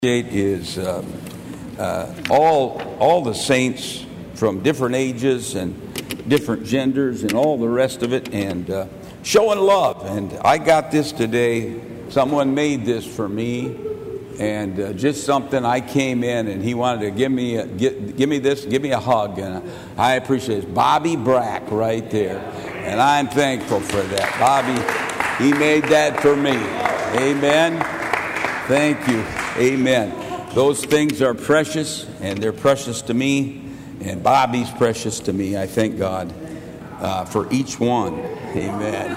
Is all the saints from different ages and different genders and all the rest of it, and showing love. And I got this today. Someone made this for me, and just something. I came in and he wanted to give me a hug, and I appreciate it. Bobby Brack right there, and I'm thankful for that. Bobby, he made that for me. Amen. Thank you. Amen. Those things are precious, and they're precious to me, and Bobby's precious to me. I thank God for each one. Amen.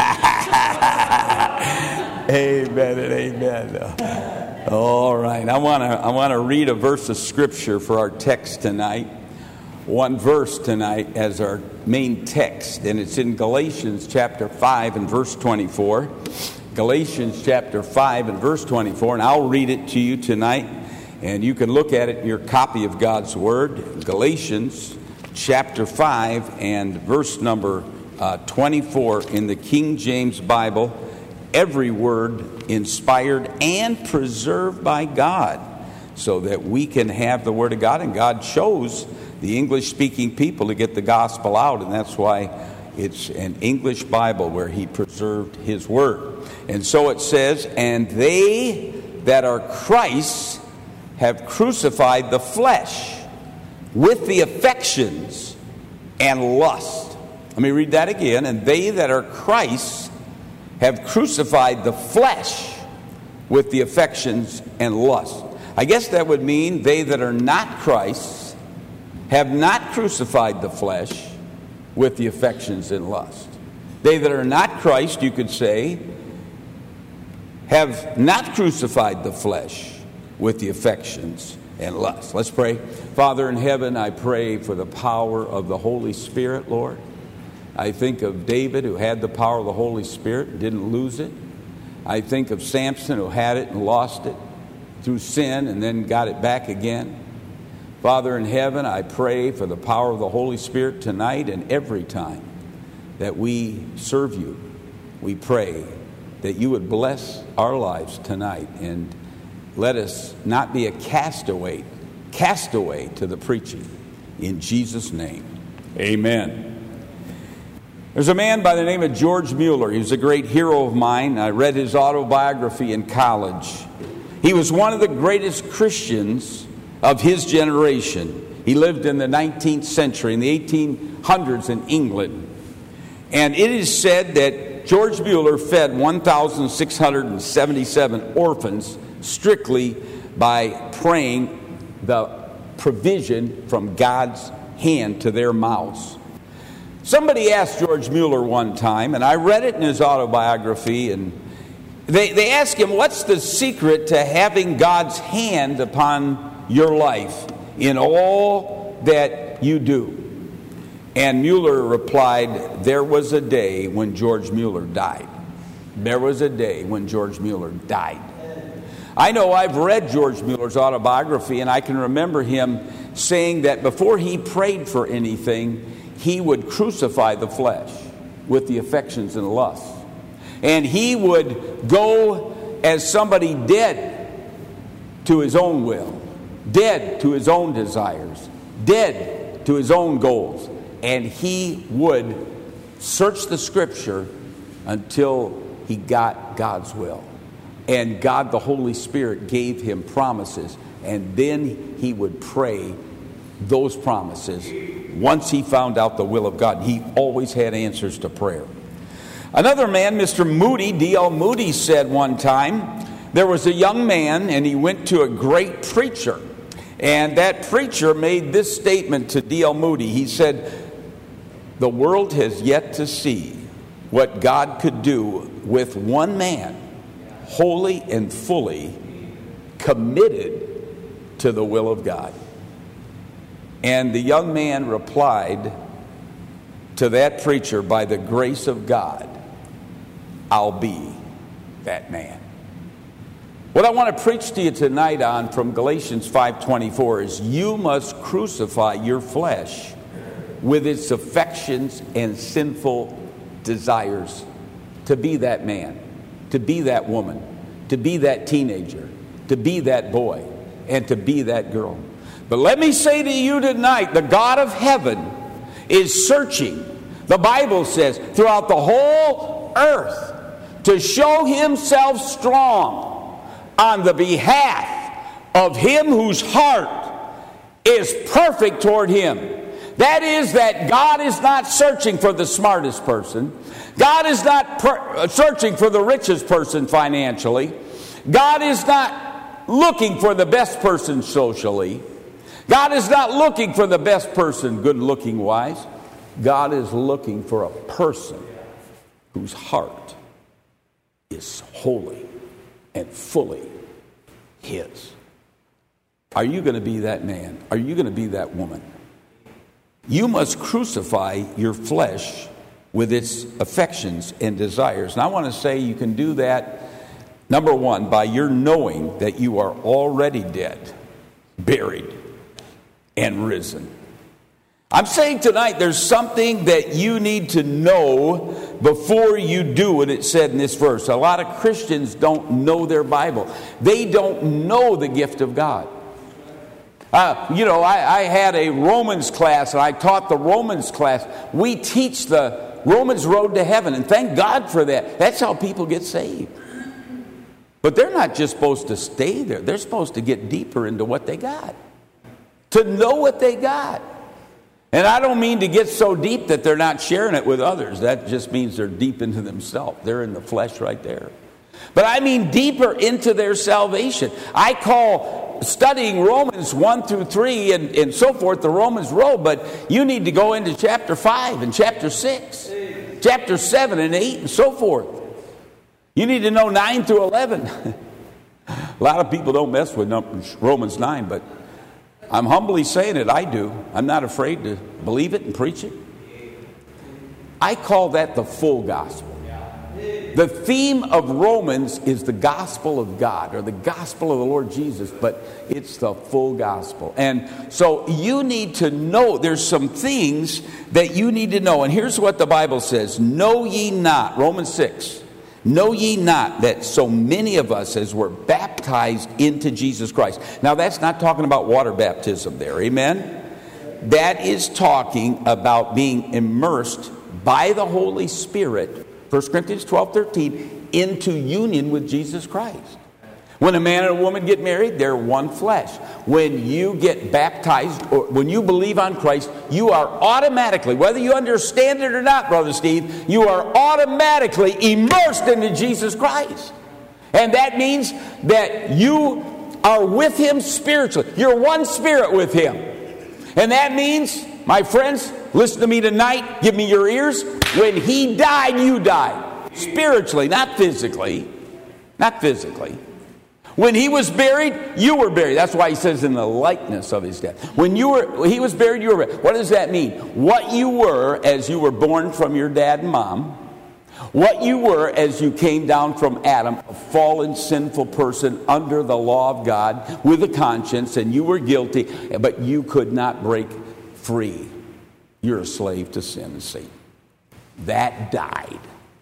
Amen and amen. All right. I want to read a verse of Scripture for our text tonight. One verse tonight as our main text, and it's in Galatians chapter 5 and verse 24. Galatians chapter 5 and verse 24, and I'll read it to you tonight, and you can look at it in your copy of God's Word. Galatians chapter 5 and verse number 24 in the King James Bible. Every word inspired and preserved by God, so that we can have the Word of God, and God chose the English-speaking people to get the gospel out, and that's why it's an English Bible where He preserved His Word. And so it says, and they that are Christ's have crucified the flesh with the affections and lust. Let me read that again. And they that are Christ's have crucified the flesh with the affections and lust. I guess that would mean they that are not Christ's have not crucified the flesh with the affections and lust. They that are not Christ, you could say, have not crucified the flesh with the affections and lust. Let's pray. Father in heaven, I pray for the power of the Holy Spirit, Lord. I think of David, who had the power of the Holy Spirit and didn't lose it. I think of Samson, who had it and lost it through sin and then got it back again. Father in heaven, I pray for the power of the Holy Spirit tonight and every time that we serve you. We pray that you would bless our lives tonight and let us not be a castaway to the preaching. In Jesus' name, amen. There's a man by the name of George Mueller. He was a great hero of mine. I read his autobiography in college. He was one of the greatest Christians of his generation. He lived in the 19th century, in the 1800s in England. And it is said that George Mueller fed 1,677 orphans strictly by praying the provision from God's hand to their mouths. Somebody asked George Mueller one time, and I read it in his autobiography, and they asked him, what's the secret to having God's hand upon your life in all that you do? And Mueller replied, there was a day when George Mueller died. There was a day when George Mueller died. I know I've read George Mueller's autobiography, and I can remember him saying that before he prayed for anything, he would crucify the flesh with the affections and lusts. And he would go as somebody dead to his own will, dead to his own desires, dead to his own goals. And he would search the Scripture until he got God's will. And God, the Holy Spirit, gave him promises. And then he would pray those promises. Once he found out the will of God, he always had answers to prayer. Another man, Mr. Moody, D.L. Moody, said one time, there was a young man and he went to a great preacher. And that preacher made this statement to D.L. Moody. He said, the world has yet to see what God could do with one man, wholly and fully committed to the will of God. And the young man replied to that preacher, by the grace of God, I'll be that man. What I want to preach to you tonight on from Galatians 5:24 is you must crucify your flesh with its affections and sinful desires to be that man, to be that woman, to be that teenager, to be that boy and to be that girl. But let me say to you tonight, the God of heaven is searching, the Bible says, throughout the whole earth to show himself strong on the behalf of him whose heart is perfect toward him. That is, that God is not searching for the smartest person. God is not searching for the richest person financially. God is not looking for the best person socially. God is not looking for the best person good-looking wise. God is looking for a person whose heart is holy and fully his. Are you going to be that man? Are you going to be that woman? You must crucify your flesh with its affections and desires. And I want to say you can do that, number one, by your knowing that you are already dead, buried, and risen. I'm saying tonight there's something that you need to know before you do what it said in this verse. A lot of Christians don't know their Bible. They don't know the gift of God. I had a Romans class, and I taught the Romans class. We teach the Romans road to heaven, and thank God for that. That's how people get saved. But they're not just supposed to stay there. They're supposed to get deeper into what they got, to know what they got. And I don't mean to get so deep that they're not sharing it with others. That just means they're deep into themselves. They're in the flesh right there. But I mean deeper into their salvation. I call studying Romans 1 through 3 and so forth the Romans road, but you need to go into chapter 5 and chapter 6, chapter 7 and 8 and so forth. You need to know 9 through 11. A lot of people don't mess with Romans 9, but I'm humbly saying it, I do. I'm not afraid to believe it and preach it. I call that the full gospel. The theme of Romans is the gospel of God, or the gospel of the Lord Jesus, but it's the full gospel. And so you need to know, there's some things that you need to know. And here's what the Bible says: know ye not, Romans 6, know ye not that so many of us as were baptized into Jesus Christ. Now that's not talking about water baptism there, amen? That is talking about being immersed by the Holy Spirit, 1 Corinthians 12:13, into union with Jesus Christ. When a man and a woman get married, they're one flesh. When you get baptized, or when you believe on Christ, you are automatically, whether you understand it or not, Brother Steve, you are automatically immersed into Jesus Christ. And that means that you are with Him spiritually. You're one spirit with Him. And that means, my friends, listen to me tonight, give me your ears. When He died, you died. Spiritually, not physically. Not physically. When He was buried, you were buried. That's why He says in the likeness of His death. When He was buried, you were buried. What does that mean? What you were as you were born from your dad and mom, what you were as you came down from Adam, a fallen, sinful person under the law of God with a conscience, and you were guilty, but you could not break free. You're a slave to sin and Satan. That died.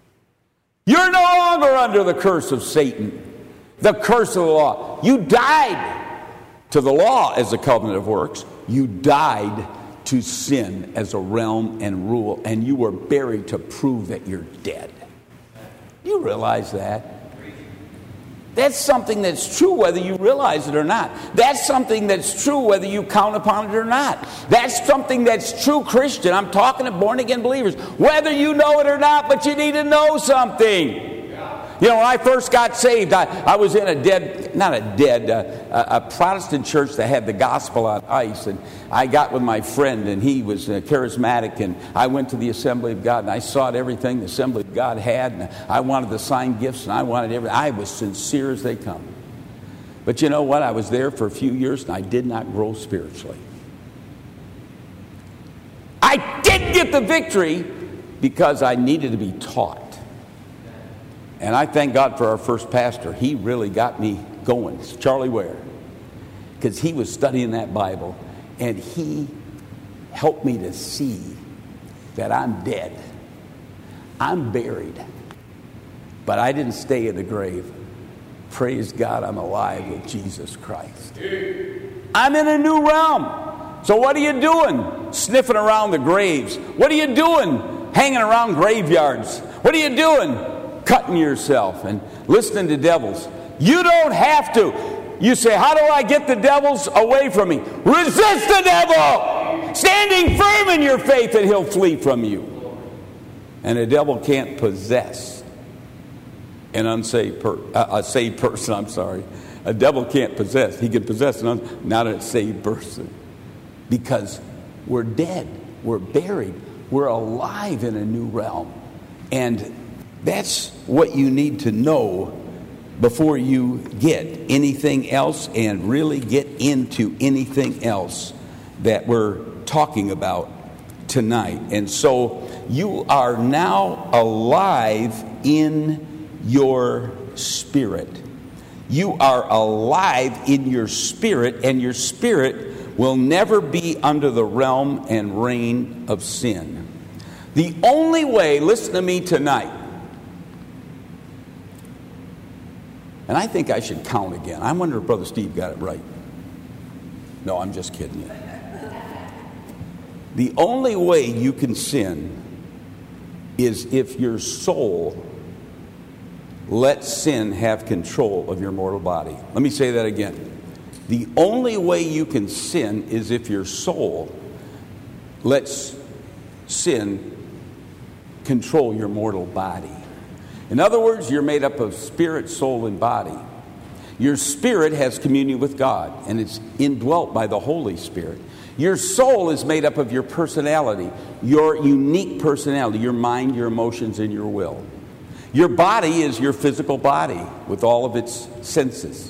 You're no longer under the curse of Satan, the curse of the law. You died to the law as a covenant of works. You died to sin as a realm and rule, and you were buried to prove that you're dead. You realize that? That's something that's true whether you realize it or not. That's something that's true whether you count upon it or not. That's something that's true, Christian. I'm talking to born-again believers. Whether you know it or not, but you need to know something. You know, when I first got saved, I was in a Protestant church that had the gospel on ice. And I got with my friend, and he was charismatic. And I went to the Assembly of God, and I saw everything the Assembly of God had. And I wanted to sign gifts, and I wanted everything. I was sincere as they come. But you know what? I was there for a few years, and I did not grow spiritually. I did get the victory because I needed to be taught. And I thank God for our first pastor. He really got me going. It's Charlie Ware. Because he was studying that Bible. And he helped me to see that I'm dead. I'm buried. But I didn't stay in the grave Praise God, I'm alive with Jesus Christ. I'm in a new realm. So what are you doing? Sniffing around the graves. What are you doing? Hanging around graveyards. What are you doing? Cutting yourself and listening to devils. You don't have to. You say, how do I get the devils away from me? Resist the devil! Standing firm in your faith and he'll flee from you. And the devil can't possess a saved person, I'm sorry. A devil can't possess. He can possess not a saved person. Because we're dead. We're buried. We're alive in a new realm. And that's what you need to know before you get anything else and really get into anything else that we're talking about tonight. And so you are now alive in your spirit. You are alive in your spirit, and your spirit will never be under the realm and reign of sin. The only way, listen to me tonight, and I think I should count again. I wonder if Brother Steve got it right. No, I'm just kidding you. The only way you can sin is if your soul lets sin have control of your mortal body. Let me say that again. The only way you can sin is if your soul lets sin control your mortal body. In other words, you're made up of spirit, soul, and body. Your spirit has communion with God, and it's indwelt by the Holy Spirit. Your soul is made up of your personality, your unique personality, your mind, your emotions, and your will. Your body is your physical body with all of its senses.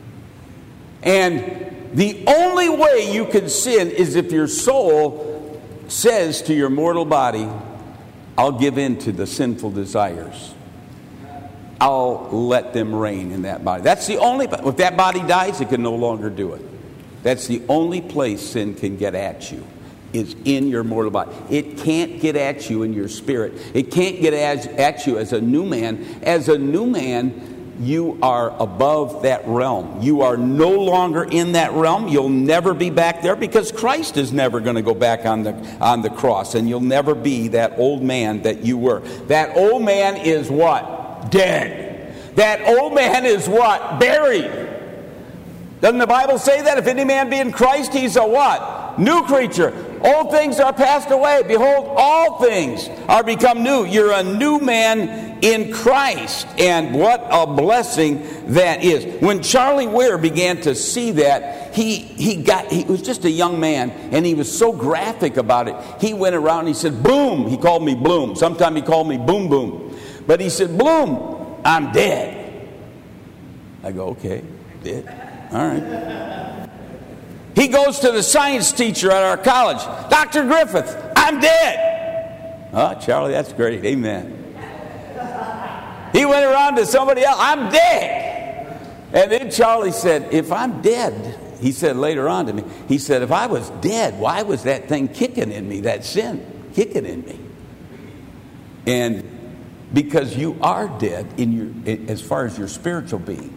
And the only way you can sin is if your soul says to your mortal body, I'll give in to the sinful desires. I'll let them reign in that body. That's the only, if that body dies, it can no longer do it. That's the only place sin can get at you, is in your mortal body. It can't get at you in your spirit. It can't get at you as a new man. As a new man, you are above that realm. You are no longer in that realm. You'll never be back there because Christ is never going to go back on the cross, and you'll never be that old man that you were. That old man is what? Dead. That old man is what? Buried. Doesn't the Bible say that? If any man be in Christ, he's a what? New creature. Old things are passed away. Behold, all things are become new. You're a new man in Christ. And what a blessing that is. When Charlie Weir began to see that, he was just a young man, and he was so graphic about it. He went around and he said, boom. He called me Bloom. Sometimes he called me Boom Boom. But he said, Bloom, I'm dead. I go, okay, dead. All right. He goes to the science teacher at our college. Dr. Griffith, I'm dead. Oh, Charlie, that's great. Amen. He went around to somebody else. I'm dead. And then Charlie said, if I'm dead, he said later on to me, he said, if I was dead, why was that thing kicking in me, that sin kicking in me? And because you are dead as far as your spiritual being.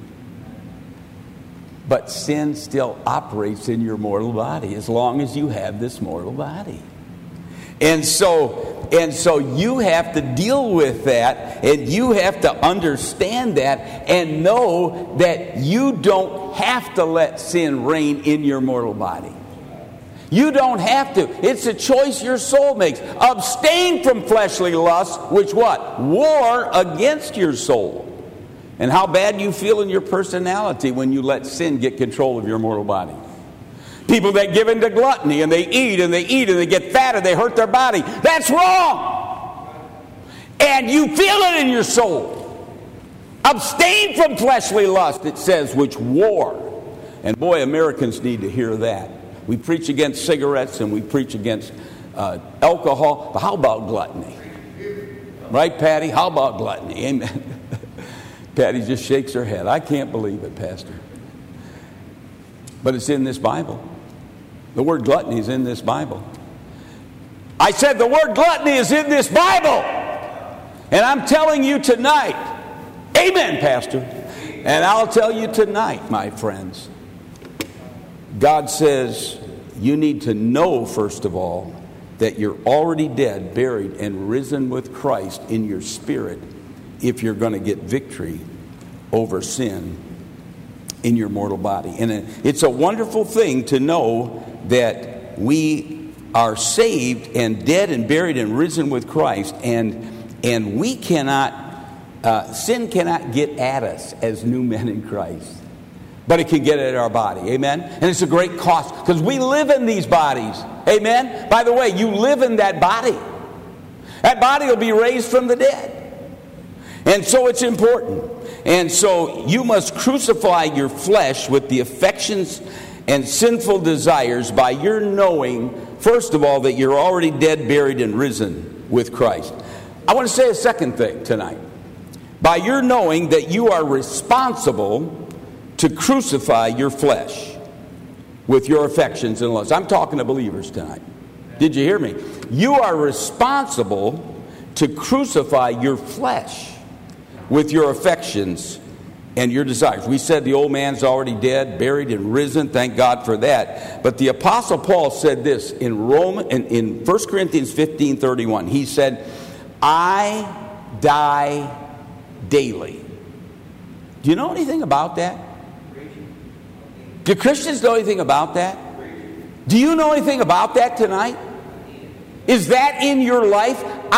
But sin still operates in your mortal body as long as you have this mortal body. And so you have to deal with that, and you have to understand that and know that you don't have to let sin reign in your mortal body. You don't have to. It's a choice your soul makes. Abstain from fleshly lusts, which what? War against your soul. And how bad you feel in your personality when you let sin get control of your mortal body. People that give into gluttony and they eat and they eat and they get fat and they hurt their body. That's wrong. And you feel it in your soul. Abstain from fleshly lust, it says, which war. And boy, Americans need to hear that. We preach against cigarettes and we preach against alcohol. But how about gluttony? Right, Patty? How about gluttony? Amen. Patty just shakes her head. I can't believe it, Pastor. But it's in this Bible. The word gluttony is in this Bible. I said the word gluttony is in this Bible. And I'm telling you tonight, amen, Pastor, And I'll tell you tonight, my friends, God says you need to know, first of all, that you're already dead, buried, and risen with Christ in your spirit if you're going to get victory over sin in your mortal body. And it's a wonderful thing to know that we are saved and dead and buried and risen with Christ, and we cannot, sin cannot get at us as new men in Christ. But it can get at our body. Amen? And it's a great cost because we live in these bodies. Amen? By the way, you live in that body. That body will be raised from the dead. And so it's important. And so you must crucify your flesh with the affections and sinful desires by your knowing, first of all, that you're already dead, buried, and risen with Christ. I want to say a second thing tonight. By your knowing that you are responsible to crucify your flesh with your affections and lusts. I'm talking to believers tonight. Did you hear me? You are responsible to crucify your flesh with your affections and your desires. We said the old man's already dead, buried, and risen. Thank God for that. But the Apostle Paul said this in 1 Corinthians 15:31. He said, I die daily. Do you know anything about that? Do Christians know anything about that? Do you know anything about that tonight? Is that in your life?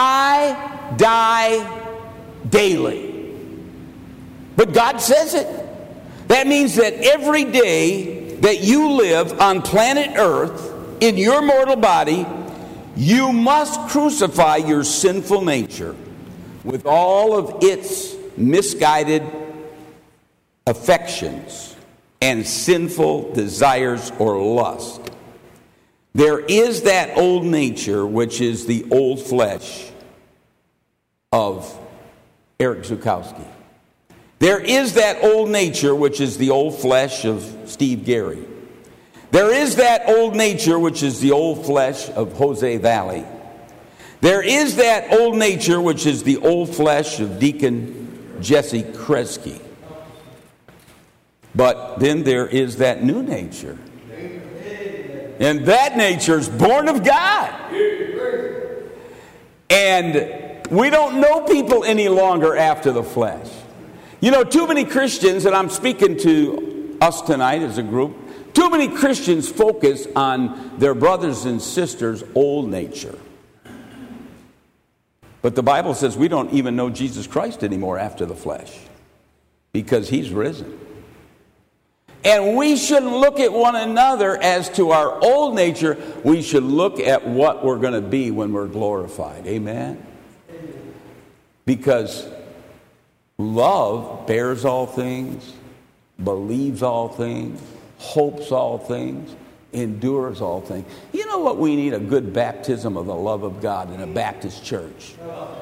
I die daily. But God says it. That means that every day that you live on planet Earth, in your mortal body, you must crucify your sinful nature with all of its misguided affections and sinful desires or lust. There is that old nature, which is the old flesh of Eric Zukowski. There is that old nature, which is the old flesh of Steve Gary. There is that old nature, which is the old flesh of Jose Valley. There is that old nature, which is the old flesh of Deacon Jesse Kresge. But then there is that new nature. And that nature is born of God. And we don't know people any longer after the flesh. You know, too many Christians, and I'm speaking to us tonight as a group, too many Christians focus on their brothers and sisters' old nature. But the Bible says we don't even know Jesus Christ anymore after the flesh because he's risen. And we shouldn't look at one another as to our old nature. We should look at what we're going to be when we're glorified. Amen? Because love bears all things, believes all things, hopes all things, endures all things. You know what we need? A good baptism of the love of God in a Baptist church.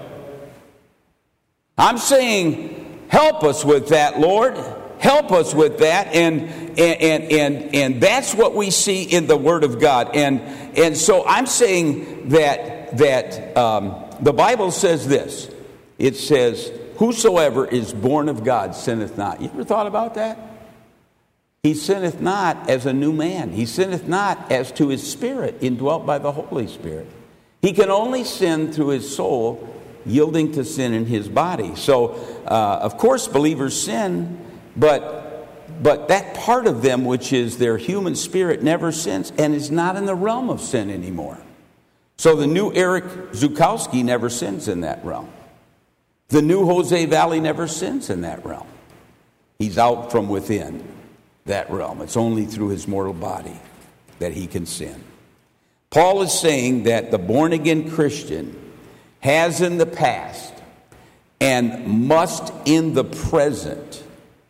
I'm saying, help us with that, Lord. Help us with that, and that's what we see in the Word of God. And so I'm saying that the Bible says this. It says, whosoever is born of God sinneth not. You ever thought about that? He sinneth not as a new man. He sinneth not as to his spirit, indwelt by the Holy Spirit. He can only sin through his soul, yielding to sin in his body. So, of course, believers sin, but that part of them, which is their human spirit, never sins and is not in the realm of sin anymore. So the new Eric Zukowski never sins in that realm. The new Jose Valley never sins in that realm. He's out from within that realm. It's only through his mortal body that he can sin. Paul is saying that the born-again Christian has in the past and must in the present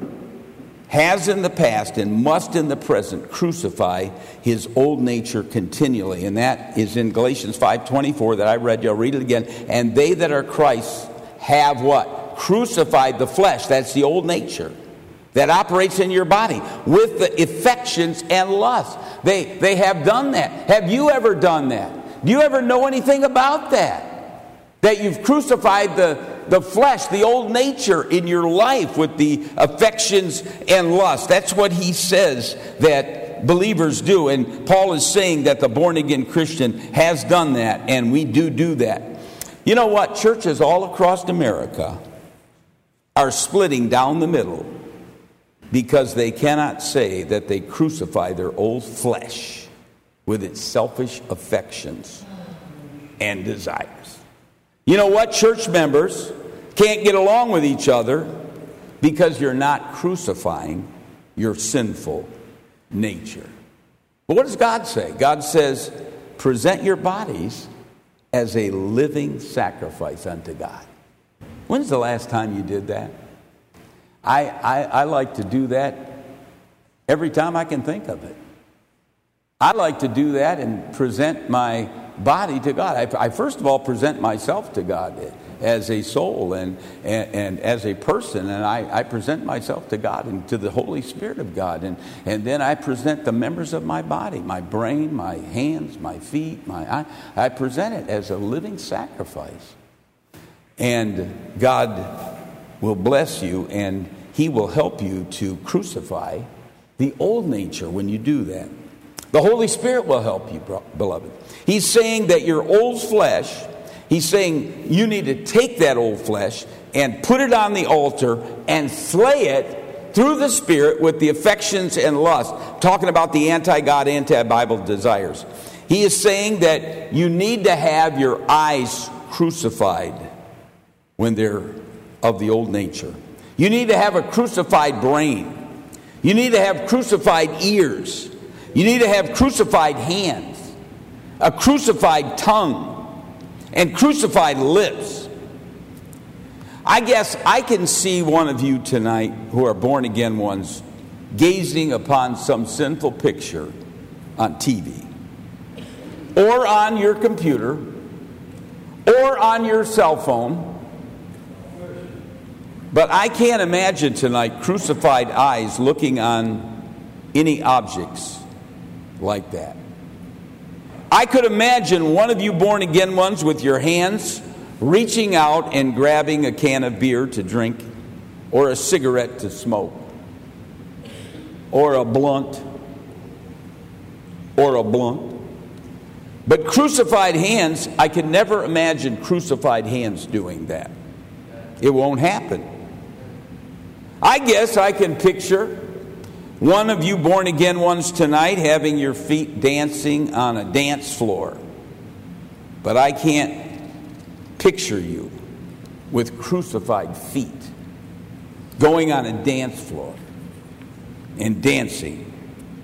crucify his old nature continually. And that is in Galatians 5:24 that I read. You'll read it again. And they that are Christ have what? Crucified the flesh. That's the old nature that operates in your body with the affections and lusts. They have done that. Have you ever done that? Do you ever know anything about that? That you've crucified the the flesh, the old nature in your life with the affections and lust. That's what he says that believers do. And Paul is saying that the born-again Christian has done that, and we do that. You know what? Churches all across America are splitting down the middle because they cannot say that they crucify their old flesh with its selfish affections and desires. You know what? Church members can't get along with each other because you're not crucifying your sinful nature. But what does God say? God says, present your bodies as a living sacrifice unto God. When's the last time you did that? I like to do that every time I can think of it. I like to do that and present my body to God. I first of all present myself to God as a soul and as a person, and I present myself to God and to the Holy Spirit of God, and then I present the members of my body, my brain, my hands, my feet, my eye. I present it as a living sacrifice, and God will bless you, and He will help you to crucify the old nature when you do that. The Holy Spirit will help you, beloved. He's saying that your old flesh, He's saying you need to take that old flesh and put it on the altar and slay it through the Spirit with the affections and lust. Talking about the anti-God, anti-Bible desires. He is saying that you need to have your eyes crucified when they're of the old nature. You need to have a crucified brain. You need to have crucified ears. You need to have crucified hands, a crucified tongue, and crucified lips. I guess I can see one of you tonight who are born again ones gazing upon some sinful picture on TV or on your computer or on your cell phone. But I can't imagine tonight crucified eyes looking on any objects like that. I could imagine one of you born again ones with your hands reaching out and grabbing a can of beer to drink, or a cigarette to smoke, or a blunt. But crucified hands, I could never imagine crucified hands doing that. It won't happen. I guess I can picture one of you born again ones tonight having your feet dancing on a dance floor. But I can't picture you with crucified feet going on a dance floor and dancing.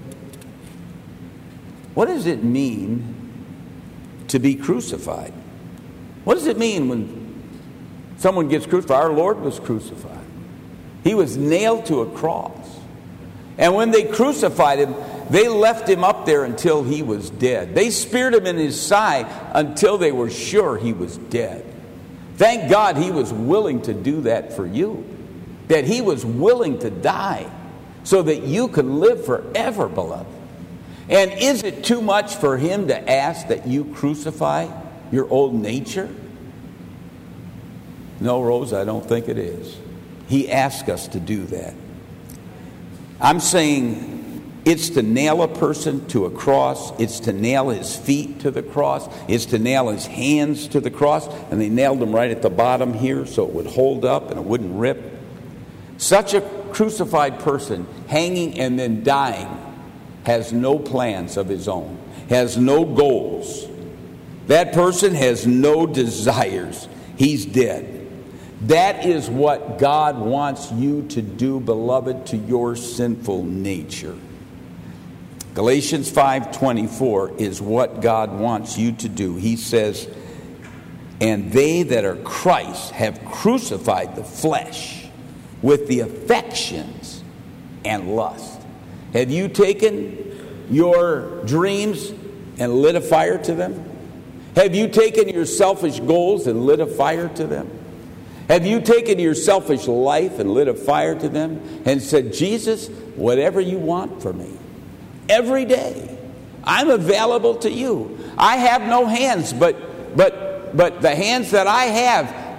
What does it mean to be crucified? What does it mean when someone gets crucified? Our Lord was crucified. He was nailed to a cross. And when they crucified Him, they left Him up there until He was dead. They speared Him in His side until they were sure He was dead. Thank God He was willing to do that for you. That He was willing to die so that you could live forever, beloved. And is it too much for Him to ask that you crucify your old nature? No, Rose, I don't think it is. He asked us to do that. I'm saying it's to nail a person to a cross. It's to nail his feet to the cross. It's to nail his hands to the cross. And they nailed them right at the bottom here so it would hold up and it wouldn't rip. Such a crucified person, hanging and then dying, has no plans of his own, has no goals. That person has no desires. He's dead. That is what God wants you to do, beloved, to your sinful nature. Galatians 5:24 is what God wants you to do. He says, and they that are Christ have crucified the flesh with the affections and lust. Have you taken your dreams and lit a fire to them? Have you taken your selfish goals and lit a fire to them? Have you taken your selfish life and lit a fire to them and said, Jesus, whatever you want for me, every day, I'm available to you. I have no hands, but the hands that I have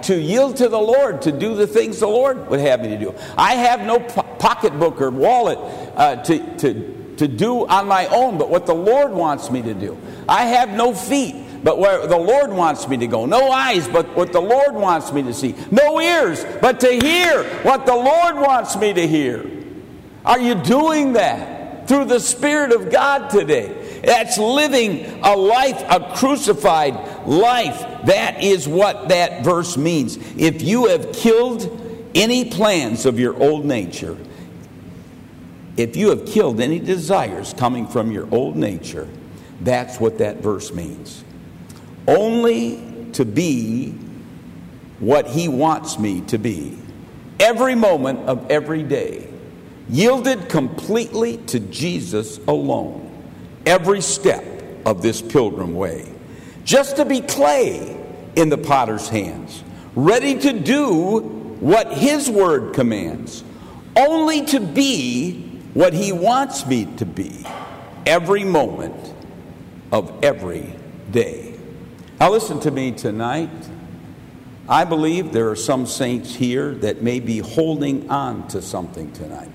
to yield to the Lord, to do the things the Lord would have me to do. I have no pocketbook or wallet to do on my own, but what the Lord wants me to do. I have no feet, but where the Lord wants me to go. No eyes, but what the Lord wants me to see. No ears, but to hear what the Lord wants me to hear. Are you doing that through the Spirit of God today? That's living a life, a crucified life. That is what that verse means. If you have killed any plans of your old nature, if you have killed any desires coming from your old nature, that's what that verse means. Only to be what He wants me to be. Every moment of every day. Yielded completely to Jesus alone. Every step of this pilgrim way. Just to be clay in the potter's hands. Ready to do what His word commands. Only to be what He wants me to be. Every moment of every day. Now listen to me tonight. I believe there are some saints here that may be holding on to something tonight.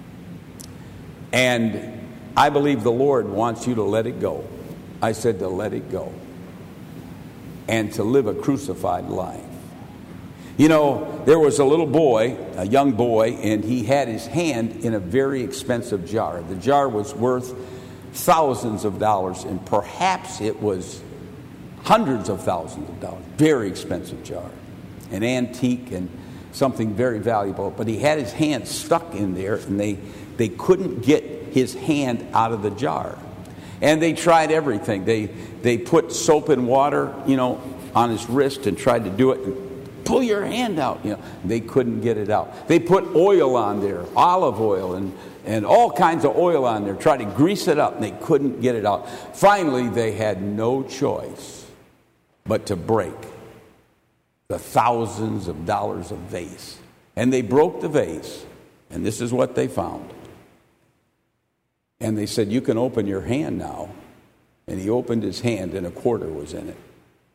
And I believe the Lord wants you to let it go. I said to let it go. And to live a crucified life. You know, there was a little boy, a young boy, and he had his hand in a very expensive jar. The jar was worth thousands of dollars, and perhaps it was hundreds of thousands of dollars. Very expensive jar. An antique and something very valuable. But he had his hand stuck in there, and they couldn't get his hand out of the jar. And they tried everything. They put soap and water, on his wrist and tried to do it. And pull your hand out. They couldn't get it out. They put oil on there, olive oil and all kinds of oil on there, tried to grease it up, and they couldn't get it out. Finally, they had no choice but to break the thousands of dollars of vase. And they broke the vase, and this is what they found. And they said, you can open your hand now. And he opened his hand, and a quarter was in it.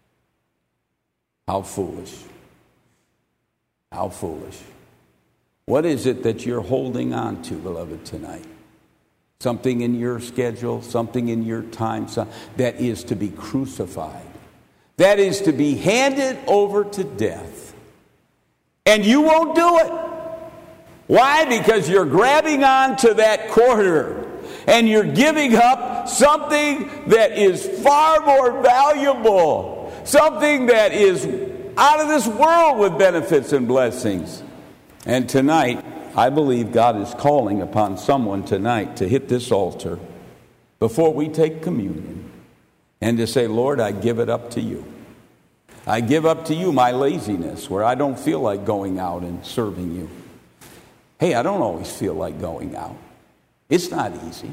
How foolish. How foolish. What is it that you're holding on to, beloved, tonight? Something in your schedule, something in your time that is to be crucified. That is to be handed over to death. And you won't do it. Why? Because you're grabbing on to that quarter. And you're giving up something that is far more valuable. Something that is out of this world with benefits and blessings. And tonight, I believe God is calling upon someone tonight to hit this altar before we take communion and to say, Lord, I give it up to you. I give up to you my laziness where I don't feel like going out and serving you. Hey, I don't always feel like going out. It's not easy.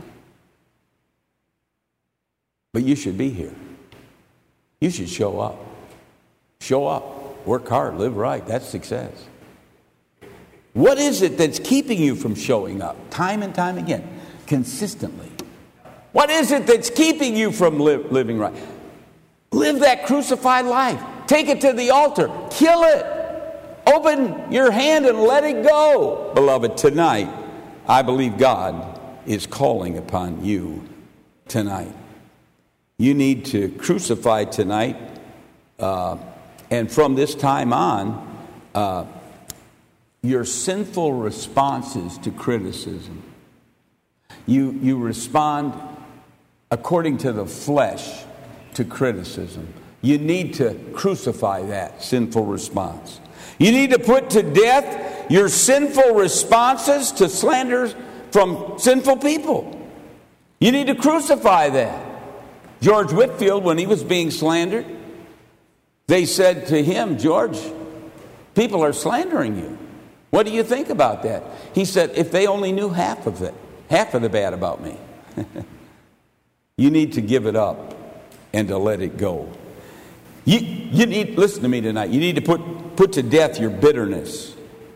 But you should be here. You should show up. Show up. Work hard. Live right. That's success. What is it that's keeping you from showing up time and time again, consistently? What is it that's keeping you from living right? Live that crucified life. Take it to the altar. Kill it. Open your hand and let it go. Beloved, tonight, I believe God is calling upon you tonight. You need to crucify tonight. And from this time on, your sinful responses to criticism. You respond according to the flesh to criticism. You need to crucify that sinful response. You need to put to death your sinful responses to slanders from sinful people. You need to crucify that. George Whitefield, when he was being slandered, they said to him, George, people are slandering you. What do you think about that? He said, if they only knew half of it, half of the bad about me. You need to give it up and to let it go. You need, listen to me tonight, you need to put to death your bitterness.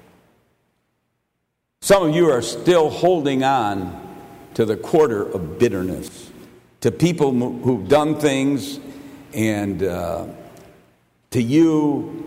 Some of you are still holding on to the quarter of bitterness, to people who've done things and to you,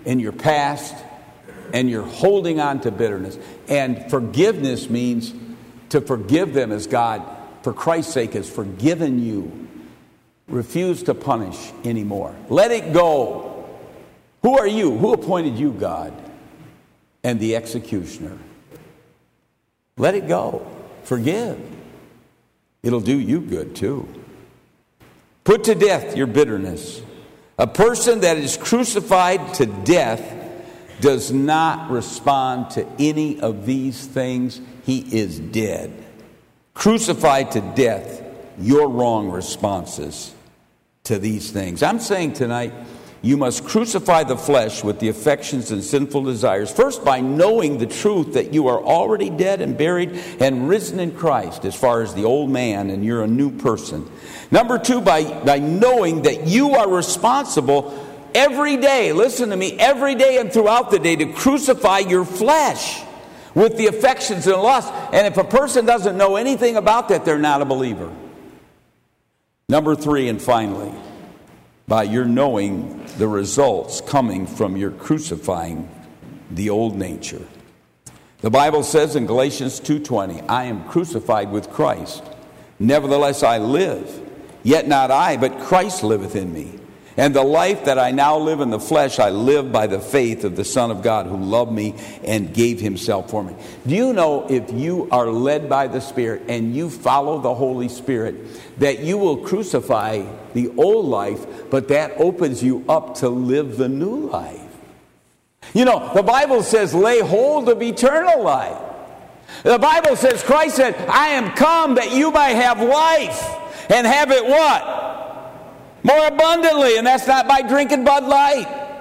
in your past, and you're holding on to bitterness. And forgiveness means to forgive them as God, for Christ's sake, has forgiven you. Refuse to punish anymore. Let it go. Who are you? Who appointed you, God? And the executioner. Let it go. Forgive. It'll do you good too. Put to death your bitterness. A person that is crucified to death does not respond to any of these things. He is dead. Crucified to death your wrong responses to these things. I'm saying tonight, you must crucify the flesh with the affections and sinful desires. First, by knowing the truth that you are already dead and buried and risen in Christ as far as the old man, and you're a new person. Number two, by knowing that you are responsible every day, listen to me, every day and throughout the day, to crucify your flesh with the affections and lusts. And if a person doesn't know anything about that, they're not a believer. Number three, and finally, by your knowing the results coming from your crucifying the old nature. The Bible says in Galatians 2:20, I am crucified with Christ. Nevertheless I live, yet not I, but Christ liveth in me. And the life that I now live in the flesh, I live by the faith of the Son of God who loved me and gave himself for me. Do you know, if you are led by the Spirit and you follow the Holy Spirit, that you will crucify the old life, but that opens you up to live the new life? You know, the Bible says, lay hold of eternal life. The Bible says, Christ said, I am come that you might have life, and have it what? More abundantly, and that's not by drinking Bud Light.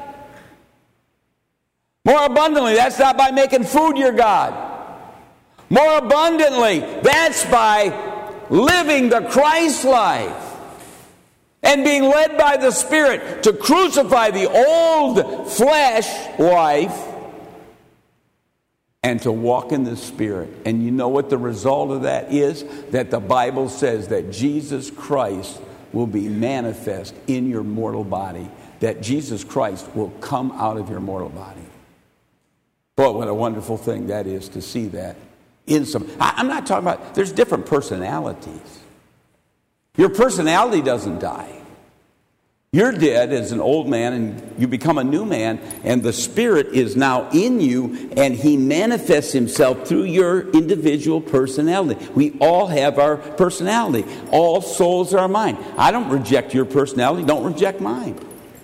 More abundantly, that's not by making food your God. More abundantly, that's by living the Christ life and being led by the Spirit to crucify the old flesh life and to walk in the Spirit. And you know what the result of that is? That the Bible says that Jesus Christ will be manifest in your mortal body, that Jesus Christ will come out of your mortal body. Boy, what a wonderful thing that is to see that in some. I'm not talking about, there's different personalities. Your personality doesn't die. You're dead as an old man and you become a new man, and the Spirit is now in you, and he manifests himself through your individual personality. We all have our personality. All souls are mine. I don't reject your personality. Don't reject mine.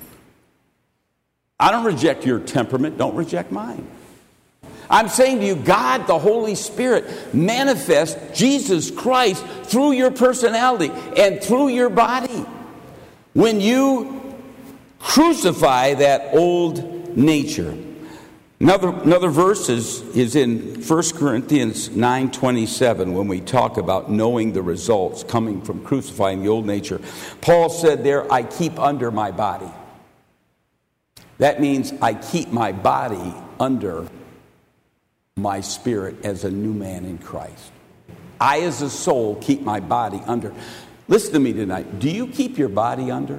I don't reject your temperament. Don't reject mine. I'm saying to you, God, the Holy Spirit, manifests Jesus Christ through your personality and through your body. When you crucify that old nature. Another verse is in 1 Corinthians 9:27 when we talk about knowing the results coming from crucifying the old nature. Paul said there, I keep under my body. That means I keep my body under my spirit as a new man in Christ. I as a soul keep my body under. Listen to me tonight. Do you keep your body under?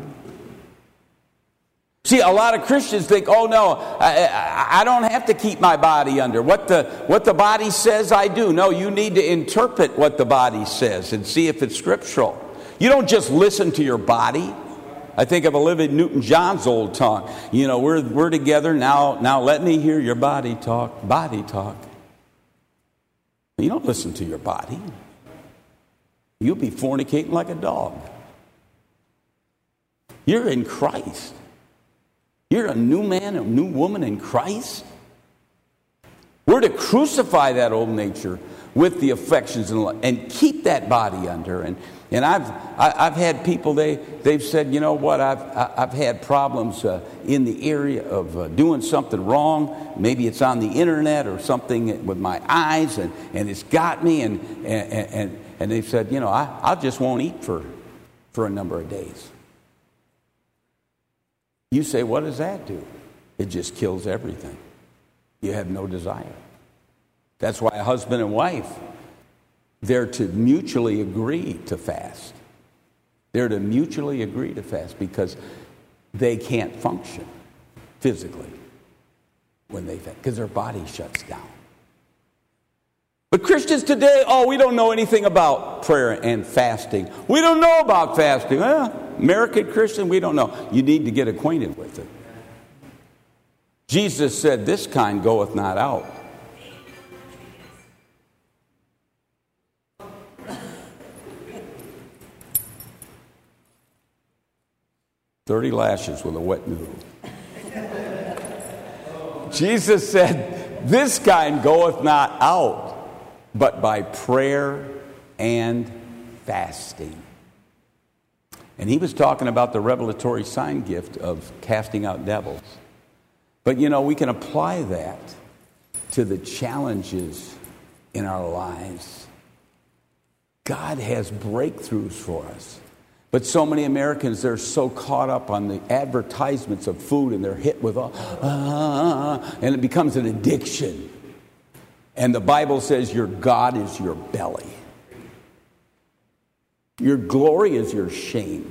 See, a lot of Christians think, oh no, I don't have to keep my body under. What the body says, I do. No, you need to interpret what the body says and see if it's scriptural. You don't just listen to your body. I think of Olivia Newton-John's old talk. You know, we're together now. Let me hear your body talk. Body talk. You don't listen to your body. You'll be fornicating like a dog. You're in Christ. You're a new man, a new woman in Christ. We're to crucify that old nature with the affections and keep that body under. And I've had people, they've said, you know what, I've had problems in the area of doing something wrong. Maybe it's on the internet or something with my eyes, and it's got me. And they've said, you know, I just won't eat for a number of days. You say, what does that do? It just kills everything. You have no desire. That's why a husband and wife, they're to mutually agree to fast. They're to mutually agree to fast because they can't function physically. when they fast, because their body shuts down. But Christians today, we don't know anything about prayer and fasting. We don't know about fasting. American Christian, we don't know. You need to get acquainted with it. Jesus said, this kind goeth not out. "30 lashes with a wet noodle." Jesus said, this kind goeth not out, but by prayer and fasting. And he was talking about the revelatory sign gift of casting out devils. But we can apply that to the challenges in our lives. God has breakthroughs for us. But so many Americans, they're so caught up on the advertisements of food, and they're hit with and it becomes an addiction. And the Bible says your God is your belly. Your glory is your shame.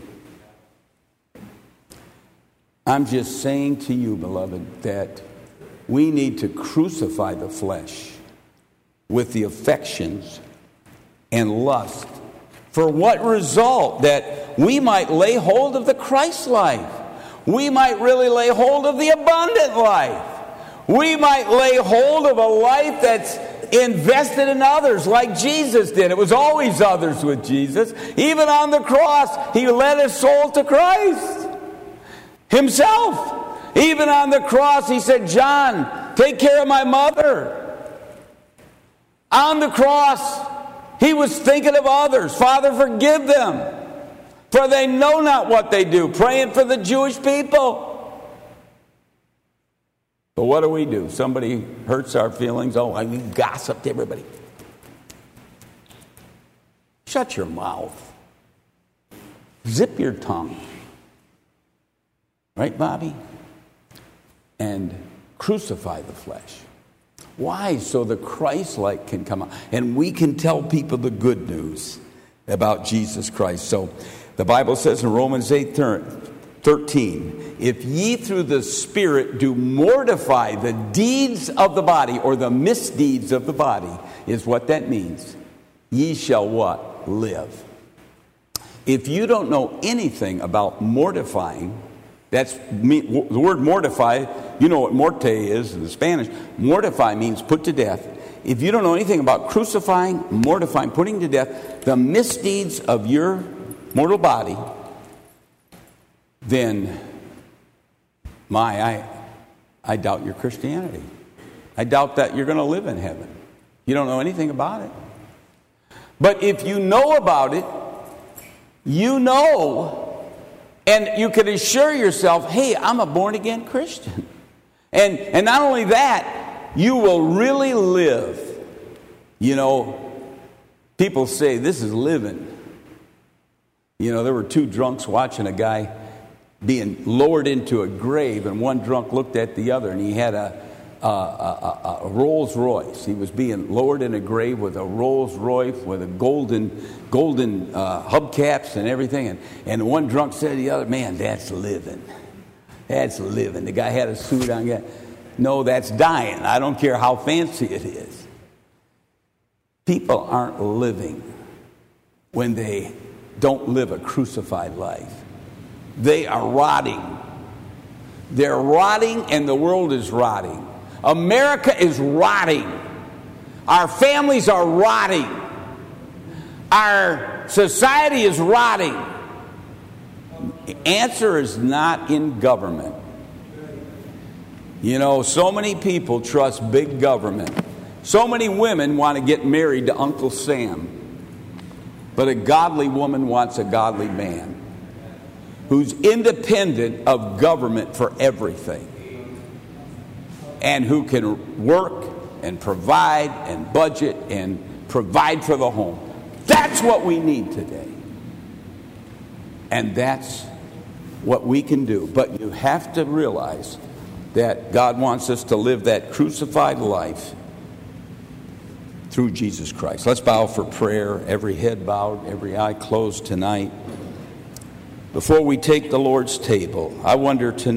I'm just saying to you, beloved, that we need to crucify the flesh with the affections and lust. For what result? That we might lay hold of the Christ life. We might really lay hold of the abundant life. We might lay hold of a life that's invested in others like Jesus did. It was always others with Jesus. Even on the cross, he led his soul to Christ himself. Even on the cross, he said, "John, take care of my mother." On the cross, he was thinking of others. "Father, forgive them, for they know not what they do," praying for the Jewish people. But what do? Somebody hurts our feelings. We gossiped everybody. Shut your mouth. Zip your tongue. Right, Bobby? And crucify the flesh. Why? So the Christ-like can come out. And we can tell people the good news about Jesus Christ. So the Bible says in Romans 8:13, "If ye through the Spirit do mortify the deeds of the body," or the misdeeds of the body, is what that means. "Ye shall" what? "Live." If you don't know anything about mortifying, that's the word mortify. You know what morte is in the Spanish. Mortify means put to death. If you don't know anything about crucifying, mortifying, putting to death the misdeeds of your mortal body, then I doubt your Christianity. I doubt that you're going to live in heaven. You don't know anything about it. But if you know about it, you know, and you can assure yourself, hey, I'm a born-again Christian. And not only that, you will really live. People say this is living. There were two drunks watching a guy being lowered into a grave, and one drunk looked at the other, and he had a Rolls Royce. He was being lowered in a grave with a Rolls Royce with a golden hubcaps and everything. And one drunk said to the other, "Man, that's living. That's living." The guy had a suit on. "No, that's dying. I don't care how fancy it is." People aren't living when they don't live a crucified life. They are rotting. They're rotting, and the world is rotting. America is rotting. Our families are rotting. Our society is rotting. The answer is not in government. So many people trust big government. So many women want to get married to Uncle Sam. But a godly woman wants a godly man who's independent of government for everything, and who can work and provide and budget and provide for the home. That's what we need today. And that's what we can do. But you have to realize that God wants us to live that crucified life through Jesus Christ. Let's bow for prayer. Every head bowed, every eye closed tonight. Before we take the Lord's table, I wonder tonight,